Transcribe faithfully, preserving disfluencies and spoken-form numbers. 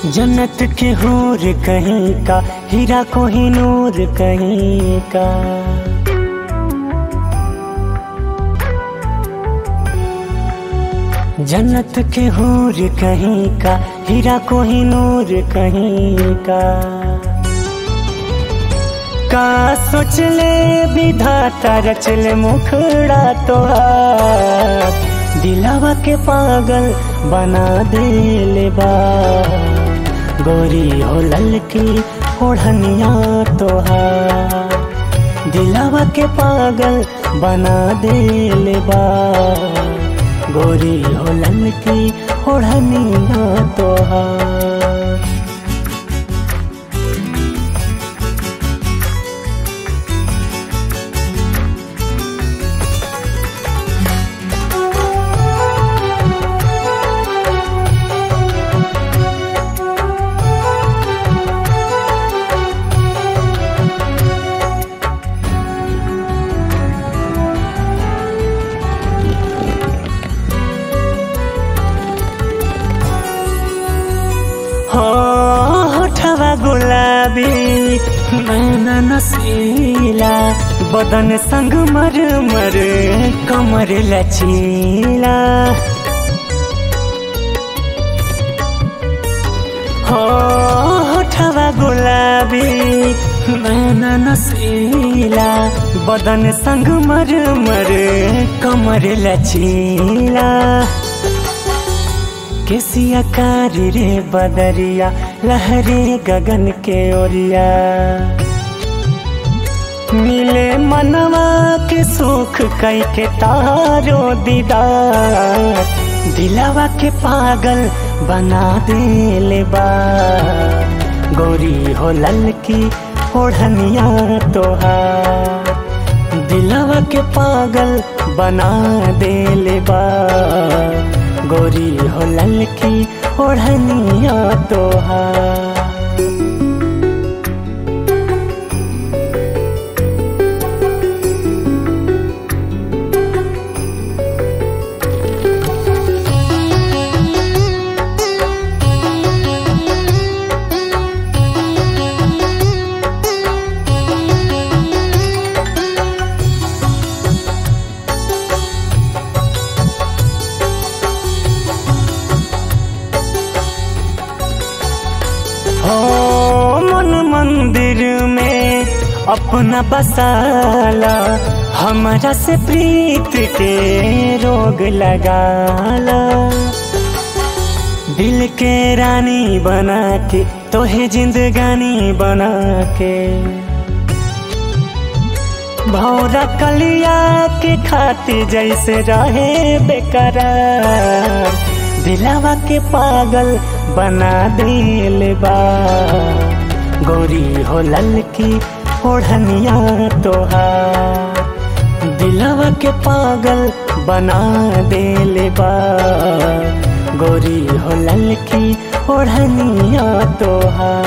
जन्नत के हूर कहीं का, हीरा कोहिनूर कहीं का। जन्नत के हूर कहीं का, हीरा कोहिनूर कहीं का। का सोच ले विधाता रच ले मुखड़ा तोहार, दिलावा के पागल बना दे ले बा। गोरी हो ललकी ओढ़निया तोहार, दिलावा के पागल बना दे ले बा। गोरी हो ललकी ओढ़निया तोहार। होठवा गुलाबी नैना नसीला, बदन संग मर मर कमर लचीला। हो होठवा गुलाबी नैना नसीला, बदन संग मर मर कमर लचीला। केसिया कारी रे बदरिया, लहरे गगन के ओरिया। मिले मनवा के सुख कई के तारो दीदार, दिलावा के पागल बना दे ले बा। गोरी हो ललकी ओढ़निया तोहार, दिलावा के पागल बना दे ले बा। गोरी हो ललकी ओढ़निया तोहार। हो मन मंदिर में अपना बसाला, हमरा से प्रीत के रोग लगाला। दिल के रानी बना के तोहे जिंदगानी बना के, भौरा कलिया के खाती जैसे रहे बेकरार, दिलावा के पागल बना दे ले बा। गोरी हो ललकी ओढ़निया तोहार, दिलावा के पागल बना दे ले बा। गोरी हो ललकी ओढ़निया तोहार।